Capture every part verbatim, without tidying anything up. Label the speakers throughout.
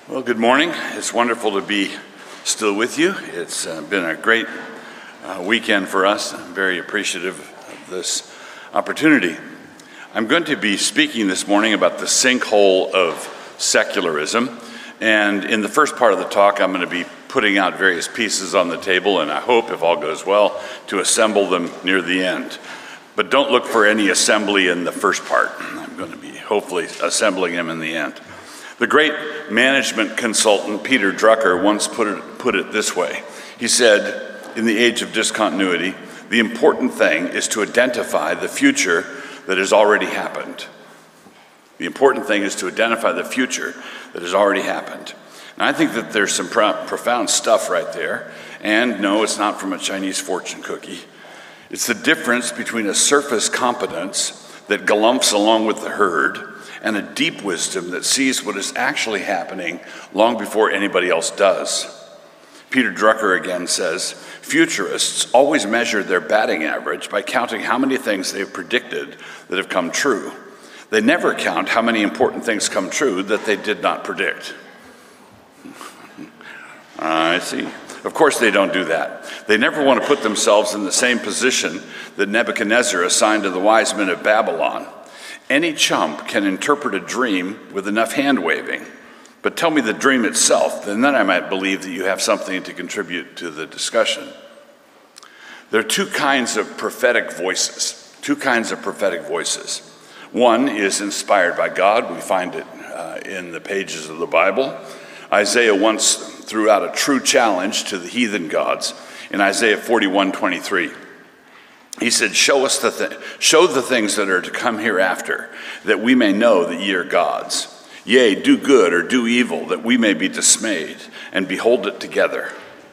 Speaker 1: Well, good morning. It's wonderful to be still with you. It's uh, been a great uh, weekend for us. I'm very appreciative of this opportunity. I'm going to be speaking this morning about the sinkhole of secularism. And in the first part of the talk, I'm going to be putting out various pieces on the table, and I hope, if all goes well, to assemble them near the end. But don't look for any assembly in the first part. I'm going to be hopefully assembling them in the end. The great management consultant Peter Drucker once put it, put it this way. He said, in the age of discontinuity, the important thing is to identify the future that has already happened. The important thing is to identify the future that has already happened. And I think that there's some pro- profound stuff right there. And no, it's not from a Chinese fortune cookie. It's the difference between a surface competence that galumps along with the herd and a deep wisdom that sees what is actually happening long before anybody else does. Peter Drucker again says, futurists always measure their batting average by counting how many things they've predicted that have come true. They never count how many important things come true that they did not predict. I see. Of course they don't do that. They never want to put themselves in the same position that Nebuchadnezzar assigned to the wise men of Babylon. Any chump can interpret a dream with enough hand-waving, but tell me the dream itself, and then I might believe that you have something to contribute to the discussion. There are two kinds of prophetic voices, two kinds of prophetic voices. One is inspired by God. We find it uh, in the pages of the Bible. Isaiah once threw out a true challenge to the heathen gods in Isaiah forty-one twenty-three. He said, show us the th- show the things that are to come hereafter, that we may know that ye are gods. Yea, do good or do evil, that we may be dismayed, and behold it together.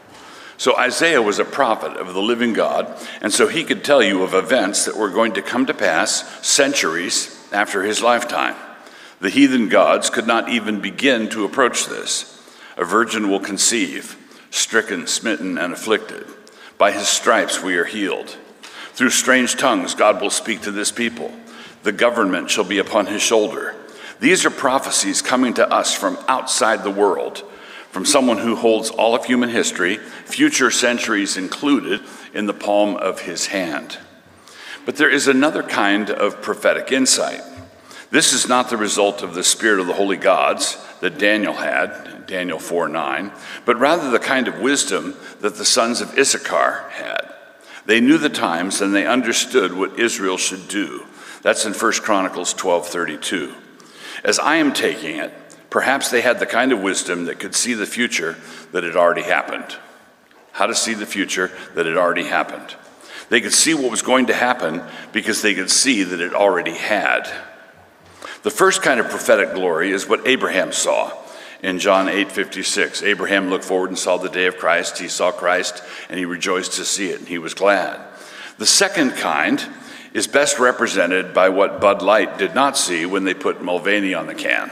Speaker 1: So Isaiah was a prophet of the living God, and so he could tell you of events that were going to come to pass centuries after his lifetime. The heathen gods could not even begin to approach this. A virgin will conceive, stricken, smitten, and afflicted. By his stripes we are healed. Through strange tongues God will speak to this people. The government shall be upon his shoulder. These are prophecies coming to us from outside the world, from someone who holds all of human history, future centuries included, in the palm of his hand. But there is another kind of prophetic insight. This is not the result of the spirit of the holy gods that Daniel had, Daniel four nine, but rather the kind of wisdom that the sons of Issachar had. They knew the times and they understood what Israel should do. That's in First Chronicles twelve thirty-two. As I am taking it, perhaps they had the kind of wisdom that could see the future that had already happened. How to see the future that had already happened. They could see what was going to happen because they could see that it already had. The first kind of prophetic glory is what Abraham saw in John eight fifty-six. Abraham looked forward and saw the day of Christ. He saw Christ and he rejoiced to see it and he was glad. The second kind is best represented by what Bud Light did not see when they put Mulvaney on the can.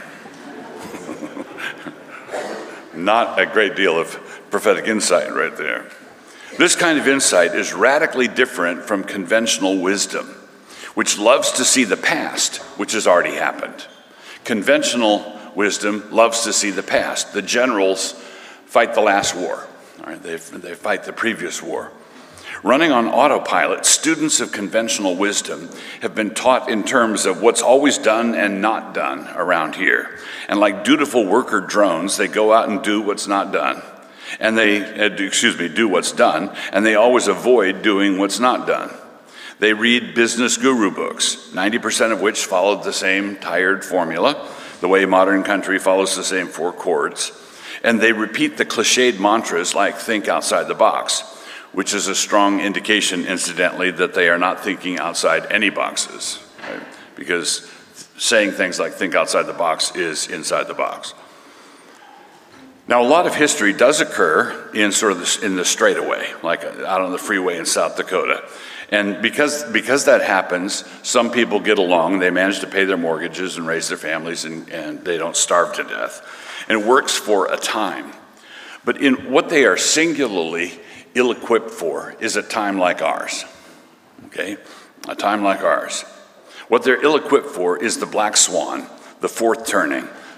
Speaker 1: Not a great deal of prophetic insight right there. This kind of insight is radically different from conventional wisdom, which loves to see the past, which has already happened. Conventional wisdom loves to see the past. The generals fight the last war. All right, they, they fight the previous war. Running on autopilot, students of conventional wisdom have been taught in terms of what's always done and not done around here. And like dutiful worker drones, they go out and do what's not done. And they, excuse me, do what's done, and they always avoid doing what's not done. They read business guru books, ninety percent of which followed the same tired formula, the way modern country follows the same four chords. And they repeat the cliched mantras like think outside the box, which is a strong indication, incidentally, that they are not thinking outside any boxes, right? Because saying things like think outside the box is inside the box. Now, a lot of history does occur in sort of the, in the straightaway, like out on the freeway in South Dakota. And because, because that happens, some people get along, they manage to pay their mortgages and raise their families, and, and they don't starve to death. And it works for a time. But in what they are singularly ill-equipped for is a time like ours, okay? A time like ours. What they're ill-equipped for is the black swan, the fourth turning,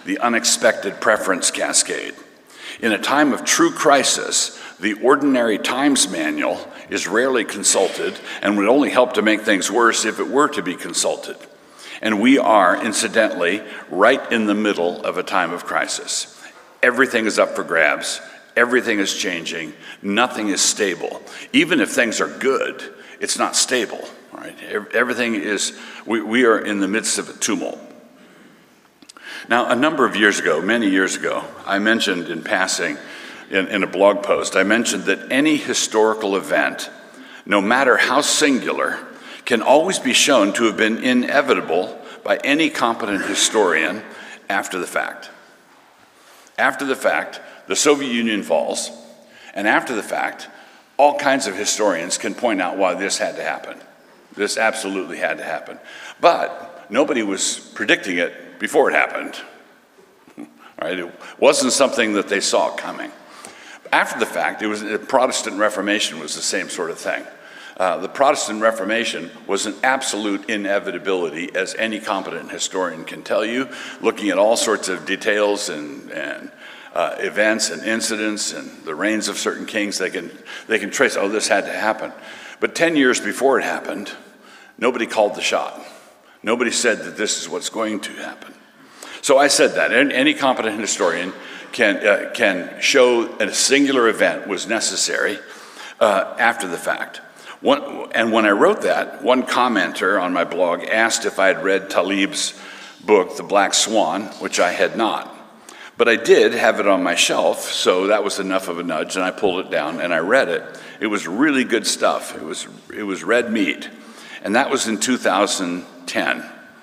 Speaker 1: the unexpected preference cascade. In a time of true crisis, the ordinary Times Manual is rarely consulted and would only help to make things worse if it were to be consulted. And we are, incidentally, right in the middle of a time of crisis. Everything is up for grabs. Everything is changing. Nothing is stable. Even if things are good, it's not stable. Right? Everything is, we, we are in the midst of a tumult. Now, a number of years ago, many years ago, I mentioned in passing in, in a blog post, I mentioned that any historical event, no matter how singular, can always be shown to have been inevitable by any competent historian after the fact. After the fact, the Soviet Union falls, and after the fact, all kinds of historians can point out why this had to happen. This absolutely had to happen. But nobody was predicting it before it happened. Right? It wasn't something that they saw coming. After the fact, it was the Protestant Reformation was the same sort of thing. Uh, the Protestant Reformation was an absolute inevitability, as any competent historian can tell you, looking at all sorts of details and, and uh, events and incidents and the reigns of certain kings. They can, they can trace, oh, this had to happen. But ten years before it happened, nobody called the shot. Nobody said that this is what's going to happen. So I said that. Any competent historian can, uh, can show a singular event was necessary uh, after the fact. One, and when I wrote that, one commenter on my blog asked if I had read Talib's book, The Black Swan, which I had not. But I did have it on my shelf, so that was enough of a nudge, and I pulled it down and I read it. It was really good stuff. It was, it was red meat. And that was in two thousand ten.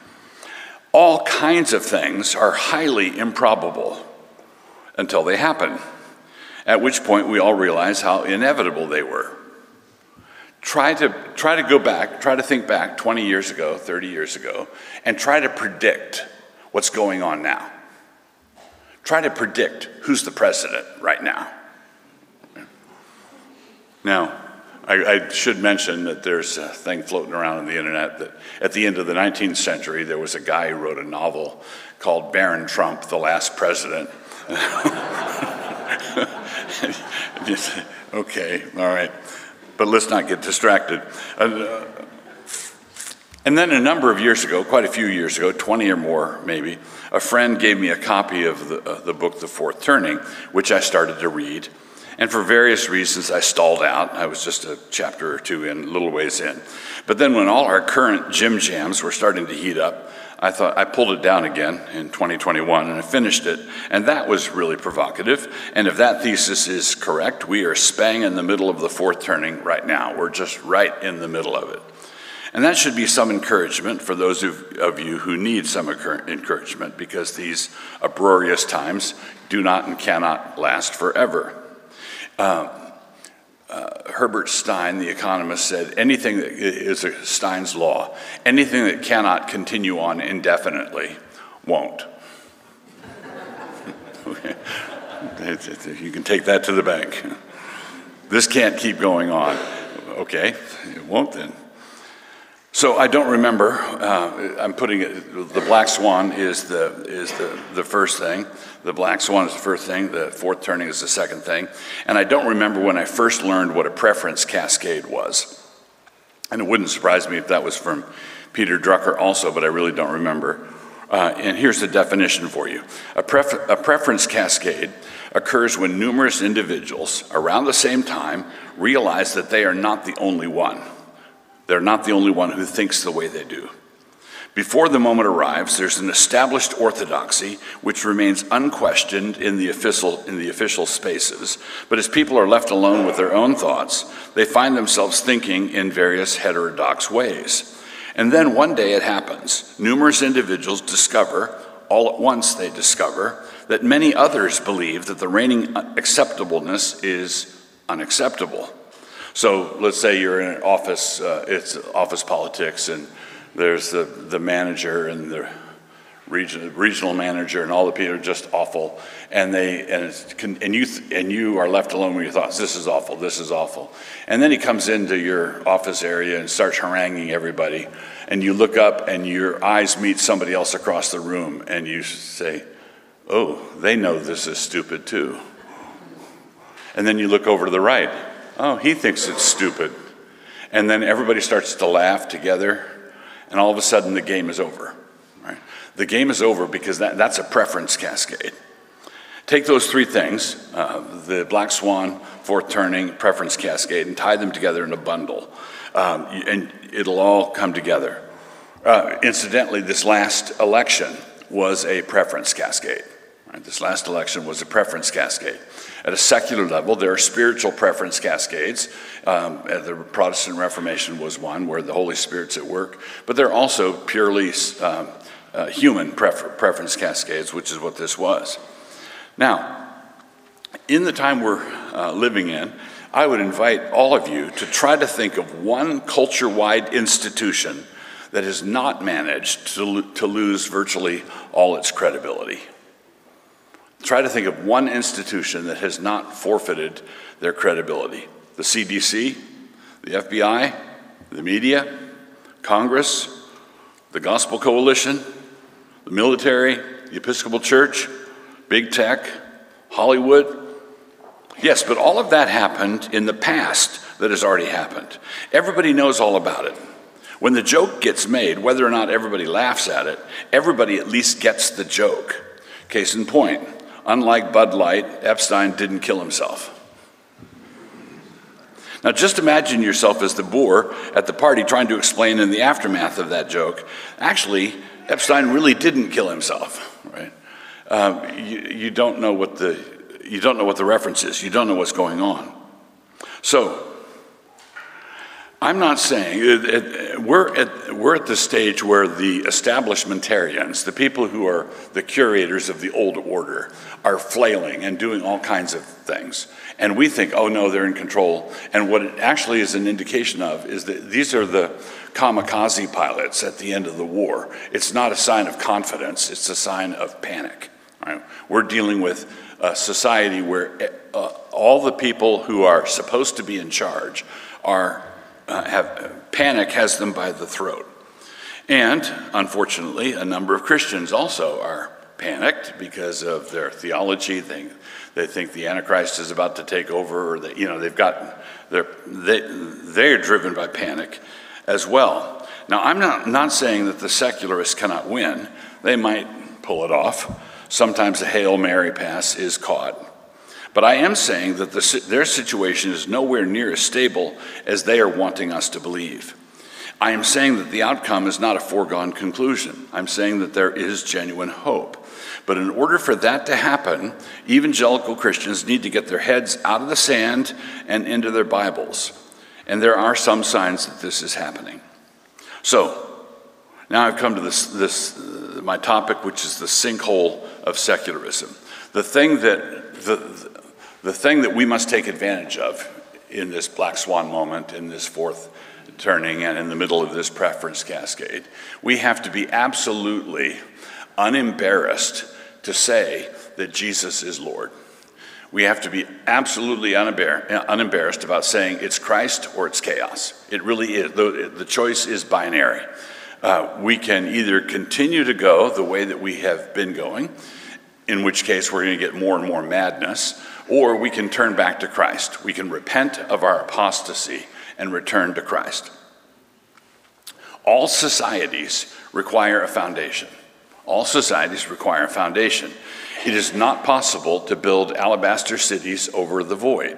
Speaker 1: All kinds of things are highly improbable until they happen, at which point we all realize how inevitable they were. Try to, try to go back, try to think back twenty years ago, thirty years ago, and try to predict what's going on now. Try to predict who's the president right now. Now, I, I should mention that there's a thing floating around on the internet that at the end of the nineteenth century, there was a guy who wrote a novel called Baron Trump, the Last President. Okay, all right. But let's not get distracted. Uh, and then a number of years ago, quite a few years ago, twenty or more maybe, a friend gave me a copy of the, uh, the book, The Fourth Turning, which I started to read. And for various reasons, I stalled out. I was just a chapter or two in, a little ways in. But then when all our current Jim Jams were starting to heat up, I thought I pulled it down again in twenty twenty-one and I finished it. And that was really provocative. And if that thesis is correct, we are spang in the middle of the fourth turning right now. We're just right in the middle of it. And that should be some encouragement for those of, of you who need some encouragement, because these uproarious times do not and cannot last forever. Um, uh, Herbert Stein, the economist, said anything that is a Stein's law, anything that cannot continue on indefinitely won't. Okay. You can take that to the bank. This can't keep going on. Okay, it won't then. So I don't remember, uh, I'm putting it, the Black Swan is the is the, the first thing. The Black Swan is the first thing, the fourth turning is the second thing. And I don't remember when I first learned what a preference cascade was. And it wouldn't surprise me if that was from Peter Drucker also, but I really don't remember. Uh, and here's the definition for you. A, pref- a preference cascade occurs when numerous individuals around the same time realize that they are not the only one. They're not the only one who thinks the way they do. Before the moment arrives, there's an established orthodoxy which remains unquestioned in the official, in the official spaces. But as people are left alone with their own thoughts, they find themselves thinking in various heterodox ways. And then one day it happens. Numerous individuals discover, all at once they discover, that many others believe that the reigning acceptableness is unacceptable. So let's say you're in an office, uh, it's office politics, and there's the, the manager and the region, regional manager and all the people are just awful, and they and it's, and you and you are left alone with your thoughts. This is awful. This is awful. And then he comes into your office area and starts haranguing everybody, and you look up and your eyes meet somebody else across the room, and you say, Oh, they know this is stupid too. And then you look over to the right. Oh, he thinks it's stupid. And then everybody starts to laugh together, and all of a sudden the game is over. Right? The game is over because that, that's a preference cascade. Take those three things, uh, the black swan, fourth turning, preference cascade, and tie them together in a bundle. Um, and it'll all come together. Uh, incidentally, this last election was a preference cascade. Right? This last election was a preference cascade. At a secular level, there are spiritual preference cascades. Um, the Protestant Reformation was one where the Holy Spirit's at work. But there are also purely um, uh, human prefer- preference cascades, which is what this was. Now, in the time we're uh, living in, I would invite all of you to try to think of one culture-wide institution that has not managed to, lo- to lose virtually all its credibility. Try to think of one institution that has not forfeited their credibility. The C D C, the F B I, the media, Congress, the Gospel Coalition, the military, the Episcopal Church, big tech, Hollywood. Yes, but all of that happened in the past that has already happened. Everybody knows all about it. When the joke gets made, whether or not everybody laughs at it, everybody at least gets the joke. Case in point, unlike Bud Light, Epstein didn't kill himself. Now just imagine yourself as the boor at the party trying to explain in the aftermath of that joke, actually, Epstein really didn't kill himself, right? Um, you, you don't know what the you don't know what the reference is. You don't know what's going on. So, I'm not saying it, it, we're at we're at the stage where the establishmentarians, the people who are the curators of the old order, are flailing and doing all kinds of things, and we think, oh no, they're in control. And what it actually is an indication of is that these are the kamikaze pilots at the end of the war. It's not a sign of confidence; it's a sign of panic. Right? We're dealing with a society where uh, all the people who are supposed to be in charge are uh, have panic has them by the throat, and unfortunately, a number of Christians also are panicked because of their theology. They they think the Antichrist is about to take over, or that you know they've got they're they they're driven by panic as well. Now, I'm not not saying that the secularists cannot win. They might pull it off. Sometimes a Hail Mary pass is caught. But I am saying that the, their situation is nowhere near as stable as they are wanting us to believe. I am saying that the outcome is not a foregone conclusion. I'm saying that there is genuine hope. But in order for that to happen, evangelical Christians need to get their heads out of the sand and into their Bibles. And there are some signs that this is happening. So, now I've come to this, this uh, my topic, which is the sinkhole of secularism. The thing that the, the thing that we must take advantage of in this black swan moment, in this fourth turning, and in the middle of this preference cascade, we have to be absolutely unembarrassed to say that Jesus is Lord. We have to be absolutely unembar- unembarrassed about saying it's Christ or it's chaos. It really is. The, the choice is binary. Uh, we can either continue to go the way that we have been going, in which case we're going to get more and more madness, or we can turn back to Christ. We can repent of our apostasy and return to Christ. All societies require a foundation. All societies require a foundation. It is not possible to build alabaster cities over the void.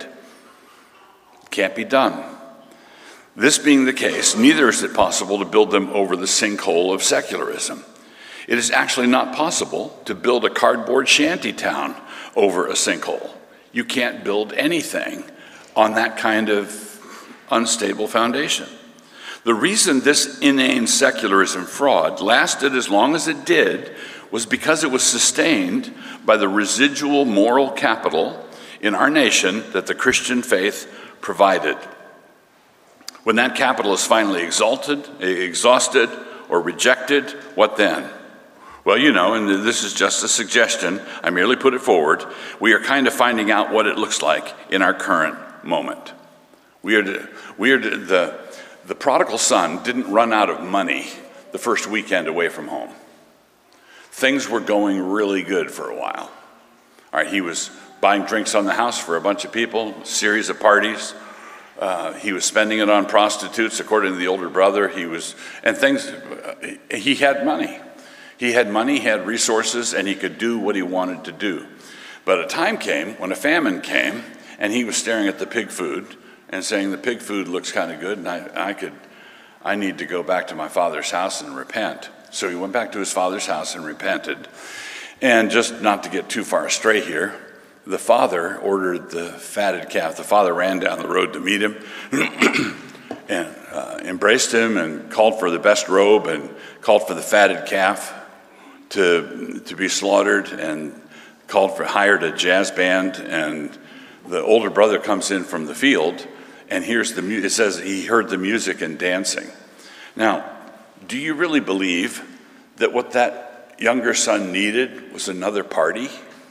Speaker 1: It can't be done. This being the case, neither is it possible to build them over the sinkhole of secularism. It is actually not possible to build a cardboard shanty town over a sinkhole. You can't build anything on that kind of unstable foundation. The reason this inane secularism fraud lasted as long as it did was because it was sustained by the residual moral capital in our nation that the Christian faith provided. When that capital is finally exalted, exhausted, or rejected, what then? Well, you know, and this is just a suggestion, I merely put it forward, we are kind of finding out what it looks like in our current moment. We are, to, we are to, the, the prodigal son didn't run out of money the first weekend away from home. things were going really good for a while. All right, he was buying drinks on the house for a bunch of people, a series of parties. Uh, he was spending it on prostitutes, according to the older brother. He was, and things, he had money. He had money, he had resources, and he could do what he wanted to do. But a time came when a famine came, and he was staring at the pig food and saying, the pig food looks kind of good, and I, I could, I need to go back to my father's house and repent. So he went back to his father's house and repented. And just not to get too far astray here, the father ordered the fatted calf. The father ran down the road to meet him and uh, embraced him and called for the best robe and called for the fatted calf to, to be slaughtered, and called for, hired a jazz band. And the older brother comes in from the field and hears the music. It says he heard the music and dancing. Now, do you really believe that what that younger son needed was another party?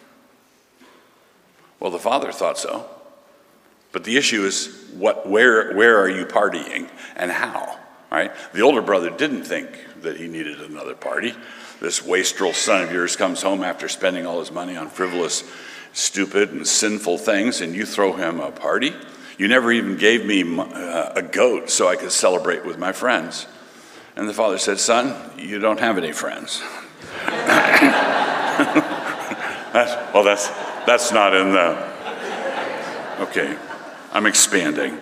Speaker 1: Well, the father thought so. But the issue is, what, where, where are you partying and how? Right? The older brother didn't think that he needed another party. This wastrel son of yours comes home after spending all his money on frivolous, stupid, and sinful things, and you throw him a party? You never even gave me uh, a goat so I could celebrate with my friends. And the father said, son, you don't have any friends. that's, well, that's, that's not in the, okay, I'm expanding.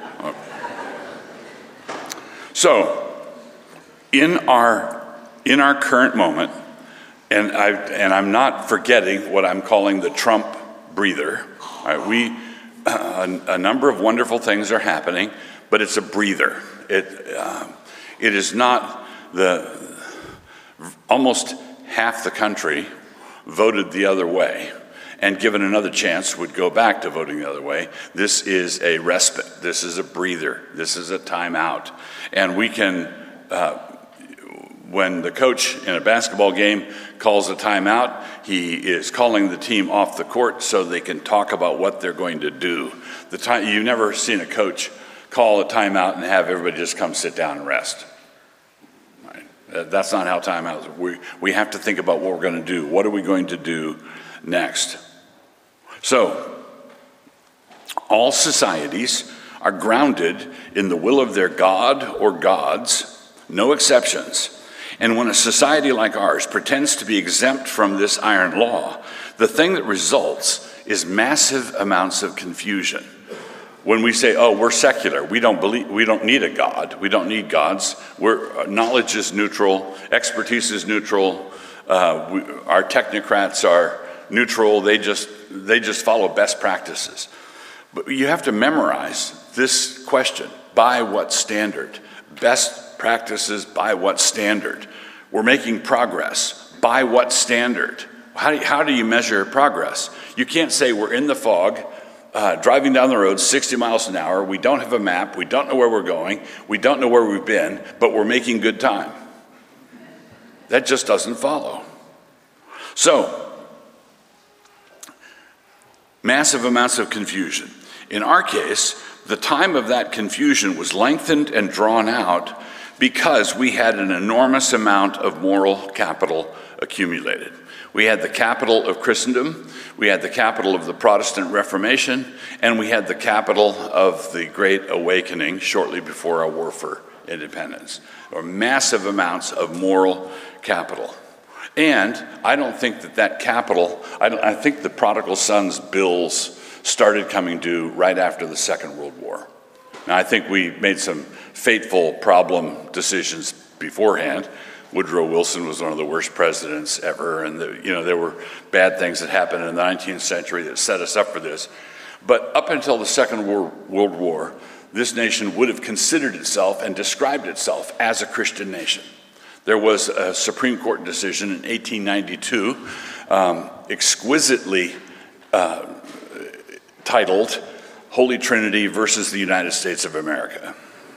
Speaker 1: So, in our, in our current moment, and, I, and I'm not forgetting what I'm calling the Trump breather, all right, we, uh, a, a number of wonderful things are happening, but it's a breather. It, uh, it is not the, almost half the country voted the other way, and given another chance would go back to voting the other way. This is a respite. This is a breather. This is a timeout. And we can, uh, when the coach in a basketball game calls a timeout, he is calling the team off the court so they can talk about what they're going to do. The time, you've never seen a coach call a timeout and have everybody just come sit down and rest. Right? Uh, that's not how timeouts. We we have to think about what we're going to do. What are we going to do next? So, all societies are grounded in the will of their God or gods, no exceptions. And when a society like ours pretends to be exempt from this iron law, the thing that results is massive amounts of confusion. When we say, oh, we're secular, we don't believe, we don't need a God, we don't need gods, we're, knowledge is neutral, expertise is neutral, uh, we, our technocrats are neutral, they just, they just follow best practices. But you have to memorize this question: by what standard? Best practices by what standard? We're making progress. By what standard? How do you, how do you measure progress? You can't say we're in the fog, uh, driving down the road sixty miles an hour, we don't have a map, we don't know where we're going, we don't know where we've been, but we're making good time. That just doesn't follow. So, massive amounts of confusion. In our case, the time of that confusion was lengthened and drawn out because we had an enormous amount of moral capital accumulated. We had the capital of Christendom, we had the capital of the Protestant Reformation, and we had the capital of the Great Awakening shortly before our war for independence. There were massive amounts of moral capital. And I don't think that that capital, I, don't, I think the prodigal son's bills started coming due right after the Second World War. Now, I think we made some fateful problem decisions beforehand. Woodrow Wilson was one of the worst presidents ever, and the, you know, there were bad things that happened in the nineteenth century that set us up for this. But up until the Second World War, this nation would have considered itself and described itself as a Christian nation. There was a Supreme Court decision in eighteen ninety-two, um, exquisitely uh, titled Holy Trinity versus the United States of America.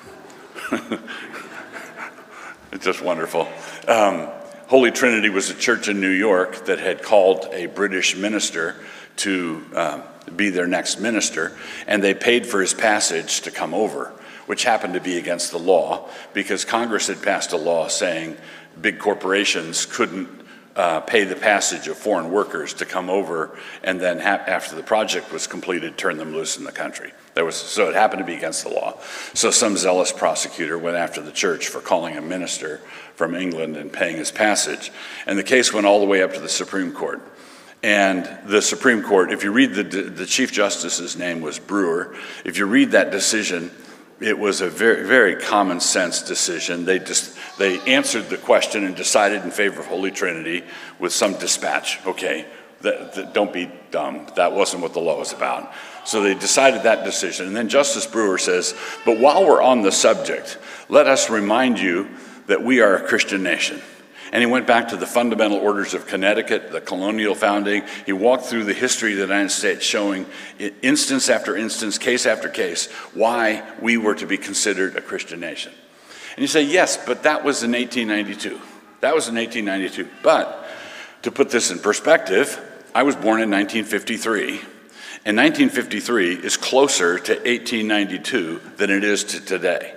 Speaker 1: It's just wonderful. Um, Holy Trinity was a church in New York that had called a British minister to um, be their next minister, and they paid for his passage to come over, which happened to be against the law because Congress had passed a law saying big corporations couldn't uh, pay the passage of foreign workers to come over, and then ha- after the project was completed, turn them loose in the country. There was, so it happened to be against the law. So some zealous prosecutor went after the church for calling a minister from England and paying his passage. And the case went all the way up to the Supreme Court. And the Supreme Court, if you read the, the Chief Justice's name was Brewer, if you read that decision, it was a very, very common sense decision. They just, they answered the question and decided in favor of Holy Trinity with some dispatch. Okay, that, that, don't be dumb. That wasn't what the law was about. So they decided that decision. And then Justice Brewer says, but while we're on the subject, let us remind you that we are a Christian nation. And he went back to the fundamental orders of Connecticut, the colonial founding. He walked through the history of the United States, showing instance after instance, case after case, why we were to be considered a Christian nation. And you say, yes, but that was in eighteen ninety-two. That was in eighteen ninety-two. But to put this in perspective, I was born in nineteen fifty-three. And nineteen fifty-three is closer to eighteen ninety-two than it is to today.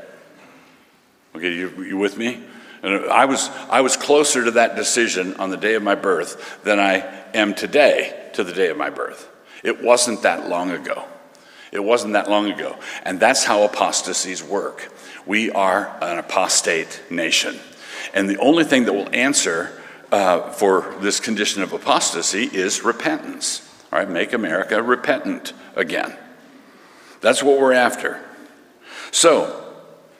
Speaker 1: Okay, you, you with me? And I was, I was closer to that decision on the day of my birth than I am today to the day of my birth. It wasn't that long ago. It wasn't that long ago. And that's how apostasies work. We are an apostate nation. And the only thing that will answer uh, for this condition of apostasy is repentance. All right, make America repentant again. That's what we're after. So,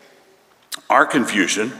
Speaker 1: our confusion...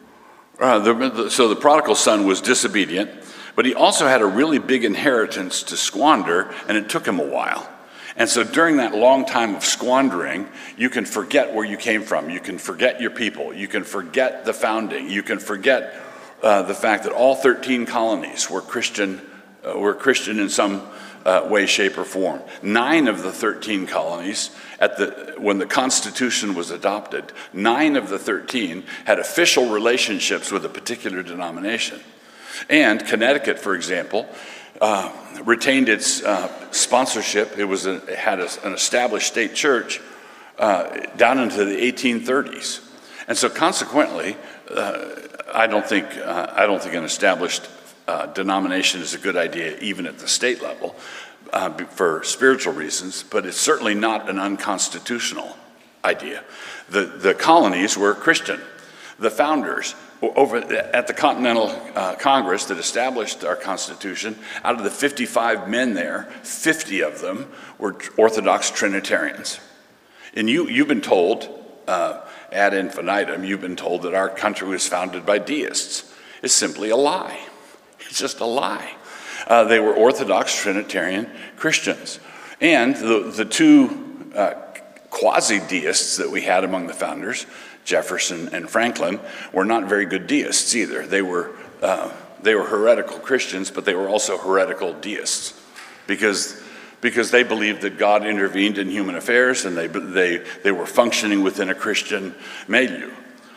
Speaker 1: Uh, the, the, so the prodigal son was disobedient, but he also had a really big inheritance to squander, and it took him a while. And so during that long time of squandering, you can forget where you came from. You can forget your people. You can forget the founding. You can forget uh, the fact that all thirteen colonies were Christian, uh, were Christian in some uh, way, shape, or form. Nine of the thirteen colonies, at the when the Constitution was adopted, nine of the thirteen had official relationships with a particular denomination. And Connecticut, for example, uh, retained its uh, sponsorship. It was a, it had a, an established state church uh, down into the eighteen thirties. And so consequently, uh, I don't think uh, I don't think an established uh, denomination is a good idea, even at the state level, uh, for spiritual reasons. But it's certainly not an unconstitutional idea. The the colonies were Christian. The founders over at the Continental uh, Congress that established our Constitution, out of the fifty-five men there, fifty of them were Orthodox Trinitarians. And you you've been told. Uh, ad infinitum, you've been told that our country was founded by deists. It's simply a lie. It's just a lie. Uh, they were Orthodox Trinitarian Christians. And the, the two uh, quasi-deists that we had among the founders, Jefferson and Franklin, were not very good deists either. They were, uh, they were heretical Christians, but they were also heretical deists because because they believed that God intervened in human affairs and they, they, they were functioning within a Christian milieu.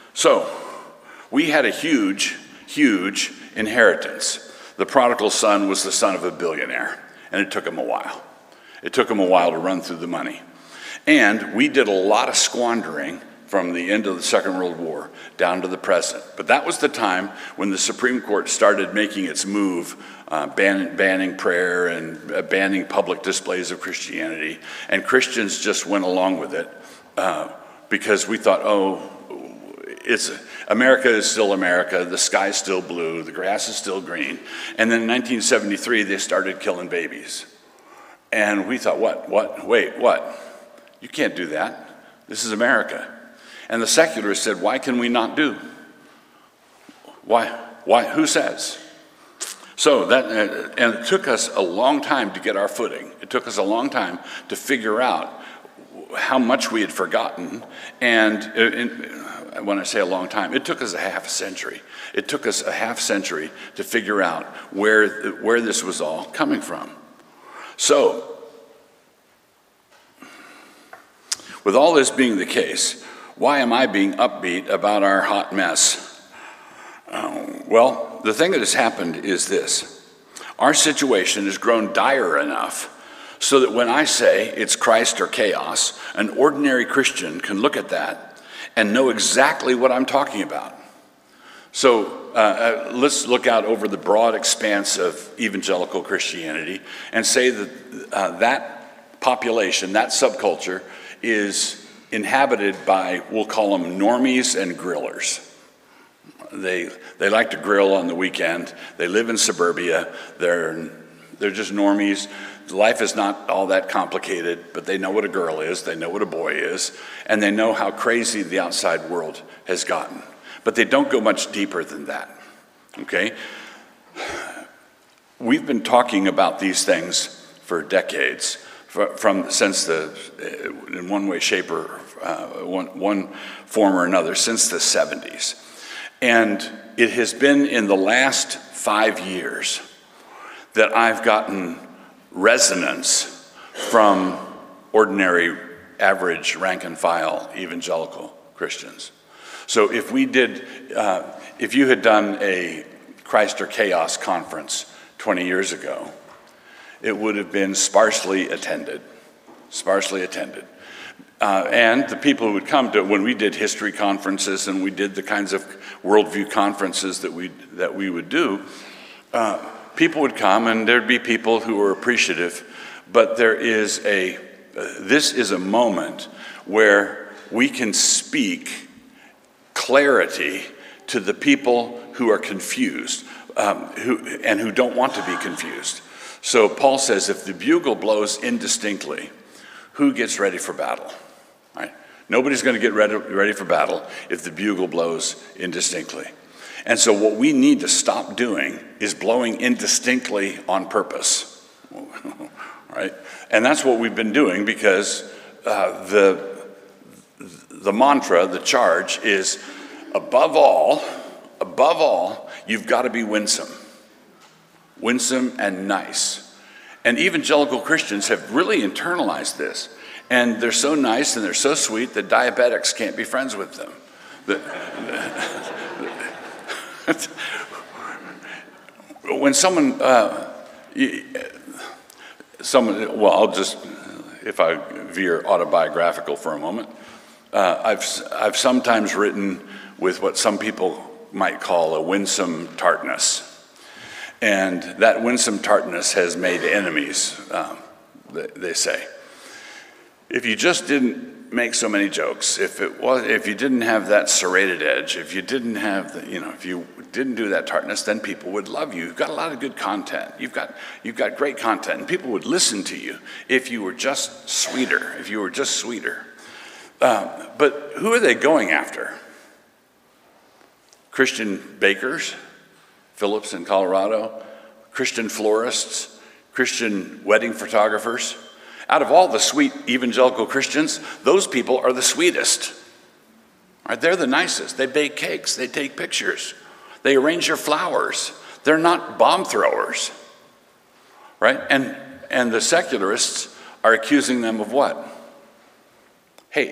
Speaker 1: So we had a huge, huge inheritance. The prodigal son was the son of a billionaire, and it took him a while. It took him a while to run through the money. And we did a lot of squandering from the end of the Second World War down to the present. But that was the time when the Supreme Court started making its move, uh, ban- banning prayer and uh, banning public displays of Christianity. And Christians just went along with it uh, because we thought, oh, it's America is still America, the sky's still blue, the grass is still green. And then in nineteen seventy-three, they started killing babies. And we thought, what, what, wait, what? You can't do that. This is America. And the secularists said, why can we not do? Why? Why? Who says? So that, and it took us a long time to get our footing. It took us a long time to figure out how much we had forgotten. And it, when I say a long time, it took us a half a century. It took us a half century to figure out where, where this was all coming from. So, with all this being the case, why am I being upbeat about our hot mess? Uh, well, the thing that has happened is this. Our situation has grown dire enough so that when I say it's Christ or chaos, an ordinary Christian can look at that and know exactly what I'm talking about. So uh, uh, let's look out over the broad expanse of evangelical Christianity and say that uh, that population, that subculture, is inhabited by, we'll call them normies and grillers. They they like to grill on the weekend. They live in suburbia. They're they're just normies. Life is not all that complicated, but they know what a girl is. They know what a boy is, and they know how crazy the outside world has gotten. But they don't go much deeper than that. Okay? We've been talking about these things for decades, from since the in one way, shape, or uh, one one form or another, since the seventies. And it has been in the last five years that I've gotten resonance from ordinary, average, rank and file evangelical Christians. So if we did, uh, if you had done a Christ or Chaos conference twenty years ago, it would have been sparsely attended, sparsely attended. Uh, and the people who would come to, when we did history conferences and we did the kinds of worldview conferences that we that we would do, uh, people would come and there'd be people who were appreciative, but there is a, uh, this is a moment where we can speak clarity to the people who are confused um, who, and who don't want to be confused. So Paul says, if the bugle blows indistinctly, who gets ready for battle? Right? Nobody's going to get ready, ready for battle if the bugle blows indistinctly. And so what we need to stop doing is blowing indistinctly on purpose. Right? And that's what we've been doing, because uh, the, the mantra, the charge is, above all, above all, you've got to be winsome. Winsome and nice. And evangelical Christians have really internalized this. And they're so nice and they're so sweet that diabetics can't be friends with them. The, when someone, uh, someone, well, I'll just, if I veer autobiographical for a moment, uh, I've, I've sometimes written with what some people might call a winsome tartness. And that winsome tartness has made enemies, um, they, they say. If you just didn't make so many jokes, if it was, if you didn't have that serrated edge, if you didn't have the, you know, if you didn't do that tartness, then people would love you. You've got a lot of good content. You've got, you've got great content, and people would listen to you if you were just sweeter, if you were just sweeter. Uh, but who are they going after? Christian bakers, Phillips in Colorado, Christian florists, Christian wedding photographers. Out of all the sweet evangelical Christians, those people are the sweetest. Right? They're the nicest. They bake cakes. They take pictures. They arrange your flowers. They're not bomb throwers. Right? And, and the secularists are accusing them of what? Hate.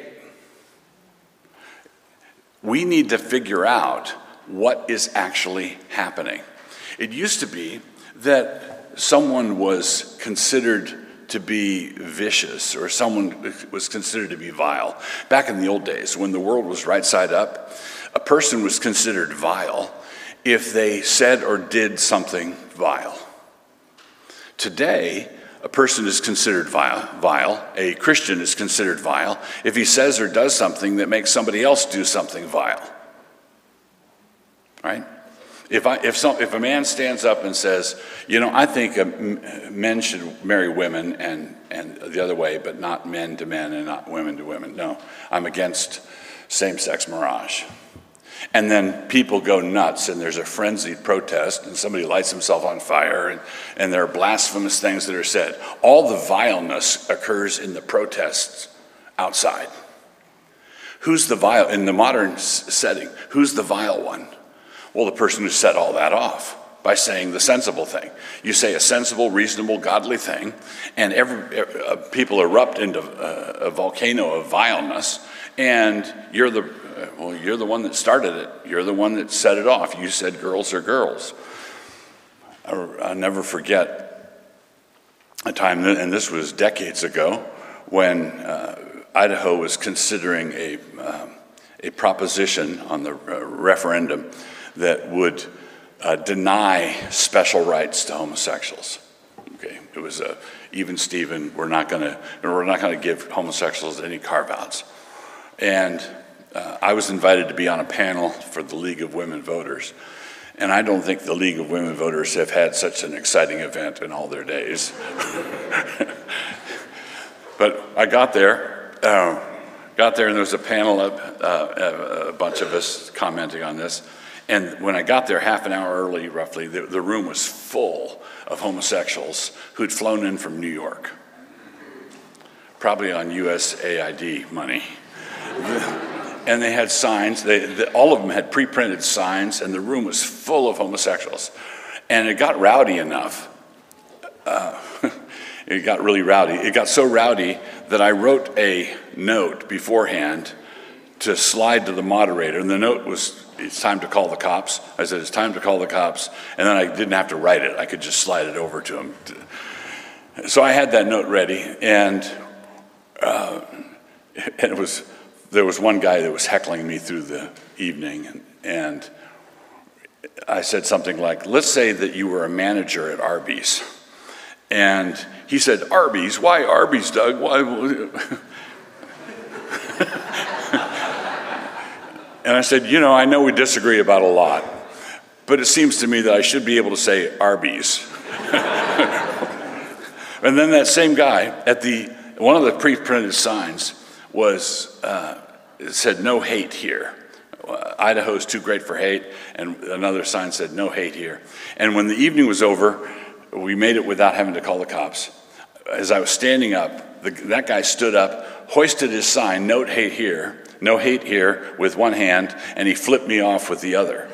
Speaker 1: We need to figure out what is actually happening. It used to be that someone was considered to be vicious, or someone was considered to be vile. Back in the old days, when the world was right side up, a person was considered vile if they said or did something vile. Today, a person is considered vile, vile. A Christian is considered vile if he says or does something that makes somebody else do something vile. Right? If I, if some, if a man stands up and says, you know, I think uh, men should marry women and, and the other way, but not men to men and not women to women. No, I'm against same-sex marriage. And then people go nuts and there's a frenzied protest and somebody lights himself on fire and, and there are blasphemous things that are said. All the vileness occurs in the protests outside. Who's the vile, in the modern setting, who's the vile one? Well, the person who set all that off by saying the sensible thing. You say a sensible, reasonable, godly thing, and every, uh, people erupt into uh, a volcano of vileness, and you're the, uh, well, you're the one that started it. You're the one that set it off. You said girls are girls. I'll never forget a time, and this was decades ago, when uh, Idaho was considering a, um, a proposition on the uh, referendum that would uh, deny special rights to homosexuals. Okay, it was a even Steven. We're not going to we're not going to give homosexuals any carve-outs. And uh, I was invited to be on a panel for the League of Women Voters, and I don't think the League of Women Voters have had such an exciting event in all their days. But I got there, uh, got there, and there was a panel of uh, a bunch of us commenting on this. And when I got there half an hour early, roughly, the, the room was full of homosexuals who'd flown in from New York, probably on U S A I D money. And they had signs, they, they, all of them had pre-printed signs, and the room was full of homosexuals. And it got rowdy enough. Uh, it got really rowdy. It got so rowdy that I wrote a note beforehand to slide to the moderator, and the note was, it's time to call the cops. I said, it's time to call the cops, and then I didn't have to write it. I could just slide it over to him. So I had that note ready, and, uh, and it was, there was one guy that was heckling me through the evening, and, and I said something like, let's say that you were a manager at Arby's. And he said, Arby's? Why Arby's, Doug? Why? And I said, you know, I know we disagree about a lot, but it seems to me that I should be able to say Arby's. And then that same guy, at the one of the pre-printed signs was, uh, it said, no hate here. Uh, Idaho's too great for hate, and another sign said, no hate here. And when the evening was over, we made it without having to call the cops. As I was standing up, the, that guy stood up, hoisted his sign, no hate here, no hate here, with one hand, and he flipped me off with the other.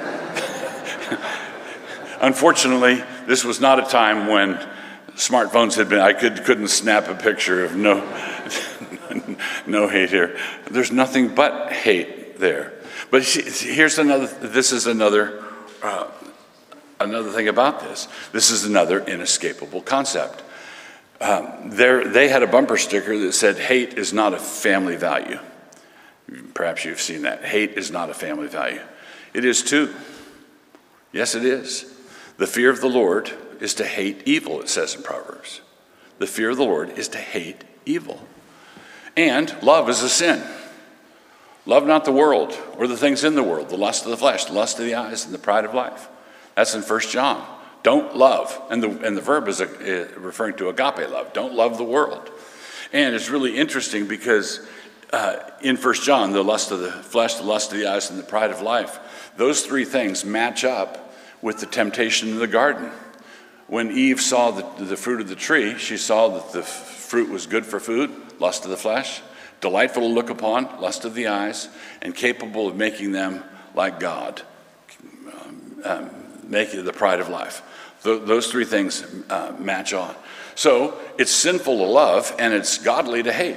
Speaker 1: Unfortunately, this was not a time when smartphones had been, I could, couldn't snap a picture of no, no hate here. There's nothing but hate there. But here's another, this is another, uh, another thing about this. This is another inescapable concept. Um, there, they had a bumper sticker that said, hate is not a family value. Perhaps you've seen that. Hate is not a family value. It is too. Yes, it is. The fear of the Lord is to hate evil, it says in Proverbs. The fear of the Lord is to hate evil. And love is a sin. Love not the world or the things in the world, the lust of the flesh, the lust of the eyes, and the pride of life. That's in First John. Don't love. And the, and the verb is a, uh, referring to agape love. Don't love the world. And it's really interesting because uh, in First John, the lust of the flesh, the lust of the eyes, and the pride of life, those three things match up with the temptation in the garden. When Eve saw the, the fruit of the tree, she saw that the f- fruit was good for food, lust of the flesh, delightful to look upon, lust of the eyes, and capable of making them like God, um, um, making the pride of life. Th- those three things uh, match on. So it's sinful to love, and it's godly to hate.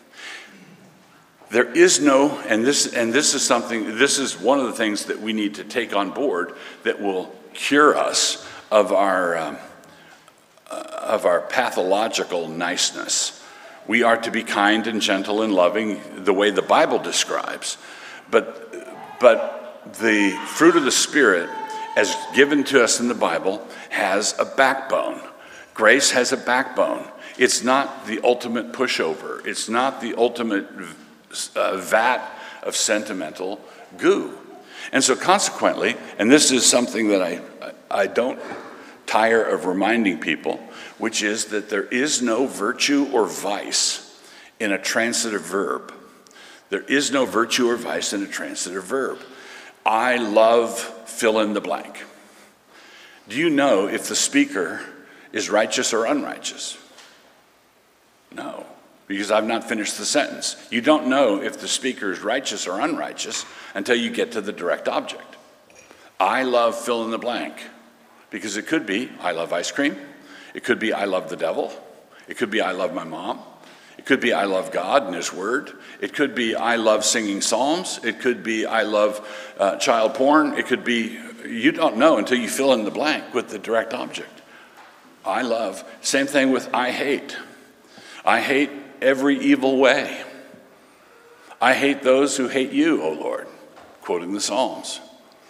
Speaker 1: There is no, and this and this is something, this is one of the things that we need to take on board that will cure us of our um, uh, of our pathological niceness. We are to be kind and gentle and loving the way the Bible describes. But but the fruit of the Spirit, as given to us in the Bible, has a backbone. Grace has a backbone. It's not the ultimate pushover. It's not the ultimate uh, vat of sentimental goo. And so consequently, and this is something that I, I don't tire of reminding people, which is that there is no virtue or vice in a transitive verb. There is no virtue or vice in a transitive verb. I love fill in the blank. Do you know if the speaker is righteous or unrighteous? No, because I've not finished the sentence. You don't know if the speaker is righteous or unrighteous until you get to the direct object. I love fill in the blank, because it could be I love ice cream. It could be I love the devil. It could be I love my mom. It could be I love God and his word. It could be I love singing psalms. It could be I love uh, child porn. It could be, you don't know until you fill in the blank with the direct object. I love. Same thing with I hate. I hate every evil way. I hate those who hate you, O Lord, quoting the Psalms.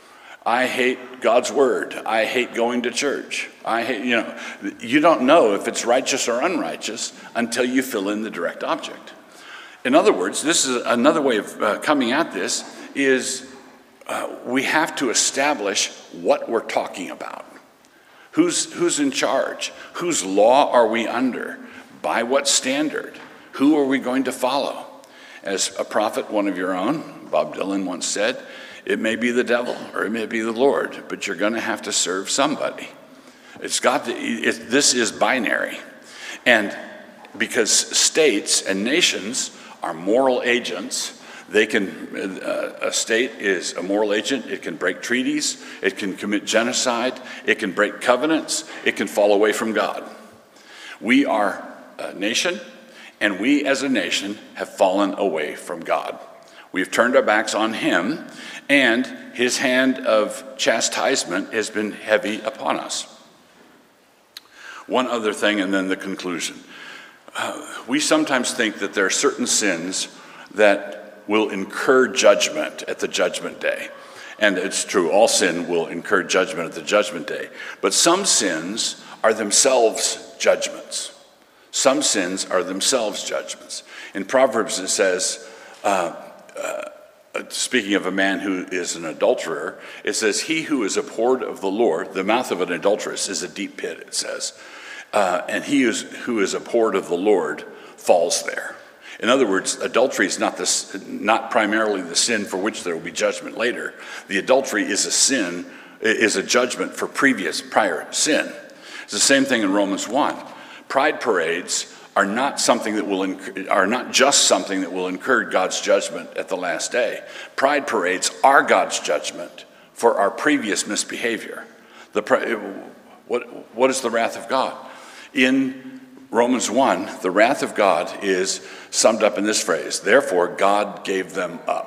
Speaker 1: I hate God's word. I hate going to church. I hate, you know, you don't know if it's righteous or unrighteous until you fill in the direct object. In other words, this is another way of uh, coming at this is uh, we have to establish what we're talking about. Who's, who's in charge? Whose law are we under? By what standard? Who are we going to follow? As a prophet, one of your own, Bob Dylan, once said, it may be the devil or it may be the Lord, but you're going to have to serve somebody. It's got to, it, this is binary. And because states and nations are moral agents, they can, uh, a state is a moral agent. It can break treaties. It can commit genocide. It can break covenants. It can fall away from God. We are a nation, and we as a nation have fallen away from God. We've turned our backs on him, and his hand of chastisement has been heavy upon us. One other thing, and then the conclusion. Uh, we sometimes think that there are certain sins that will incur judgment at the judgment day. And it's true, all sin will incur judgment at the judgment day. But some sins are themselves judgments. Some sins are themselves judgments. In Proverbs it says, uh, uh, speaking of a man who is an adulterer, it says, he who is abhorred of the Lord, the mouth of an adulteress is a deep pit, it says. Uh, and he is, who is abhorred of the Lord falls there. In other words, adultery is not, this, not primarily the sin for which there will be judgment later. The adultery is a sin, is a judgment for previous, prior sin. It's the same thing in Romans one. Pride parades are not something that will incur, are not just something that will incur God's judgment at the last day. Pride parades are God's judgment for our previous misbehavior. The what what is the wrath of God? In Romans one, the wrath of God is summed up in this phrase, therefore God gave them up.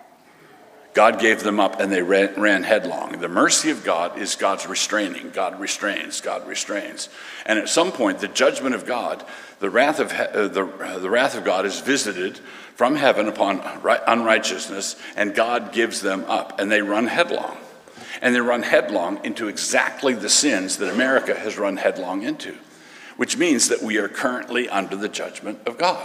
Speaker 1: God gave them up and they ran, ran headlong. The mercy of God is God's restraining. God restrains, God restrains. And at some point, the judgment of God, the wrath of, uh, the, uh, the wrath of God is visited from heaven upon unrighteousness, and God gives them up, and they run headlong. And they run headlong into exactly the sins that America has run headlong into, which means that we are currently under the judgment of God.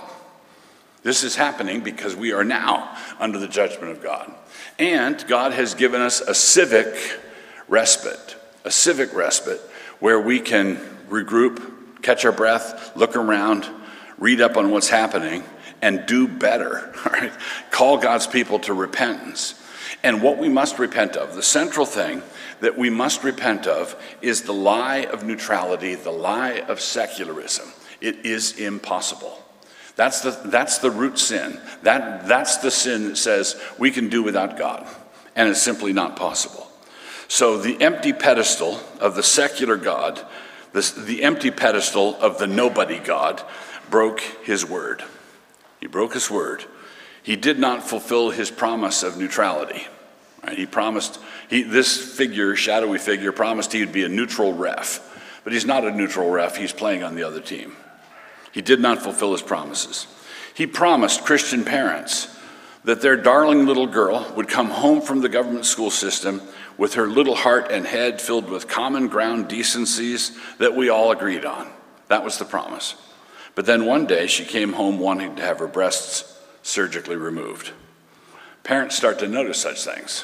Speaker 1: This is happening because we are now under the judgment of God. And God has given us a civic respite, a civic respite where we can regroup, catch our breath, look around, read up on what's happening, and do better, all right? Call God's people to repentance. And what we must repent of, the central thing that we must repent of is the lie of neutrality, the lie of secularism. It is impossible. That's the, that's the root sin. That, that's the sin that says we can do without God, and it's simply not possible. So the empty pedestal of the secular God, the, the empty pedestal of the nobody God, broke his word. He broke his word. He did not fulfill his promise of neutrality. Right? He promised, he, this figure, shadowy figure, promised he would be a neutral ref. But he's not a neutral ref. He's playing on the other team. He did not fulfill his promises. He promised Christian parents that their darling little girl would come home from the government school system with her little heart and head filled with common ground decencies that we all agreed on. That was the promise. But then one day she came home wanting to have her breasts surgically removed. Parents start to notice such things,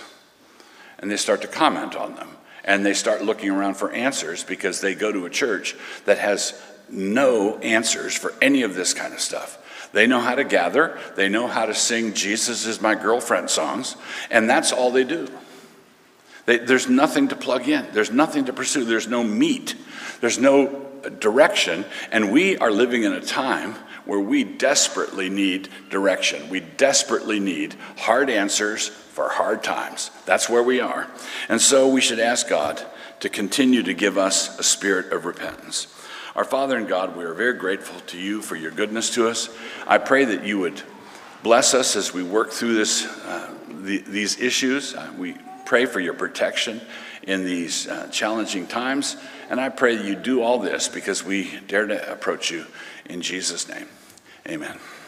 Speaker 1: and they start to comment on them, and they start looking around for answers because they go to a church that has no answers for any of this kind of stuff. They know how to gather, they know how to sing Jesus is my girlfriend songs, and that's all they do. They, there's nothing to plug in, there's nothing to pursue, there's no meat, there's no direction, and we are living in a time where we desperately need direction. We desperately need hard answers for hard times. That's where we are. And so we should ask God to continue to give us a spirit of repentance. Our Father in God, we are very grateful to you for your goodness to us. I pray that you would bless us as we work through this, uh, the, these issues. Uh, we pray for your protection in these uh, challenging times. And I pray that you do all this because we dare to approach you in Jesus' name. Amen.